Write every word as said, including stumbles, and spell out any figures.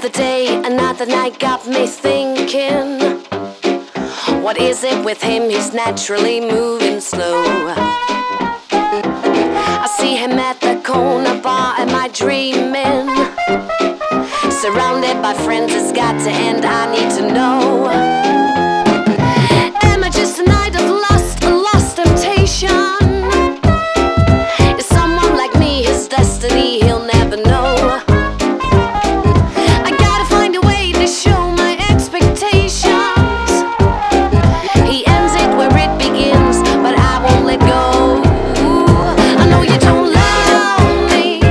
Another day, another night got me thinking, what is it with him? He's naturally moving slow. I see him at the corner bar. Am I dreaming? Surrounded by friends, it's got to end. I need to know. Am I just a night of lust, a lost temptation? Is someone like me his destiny?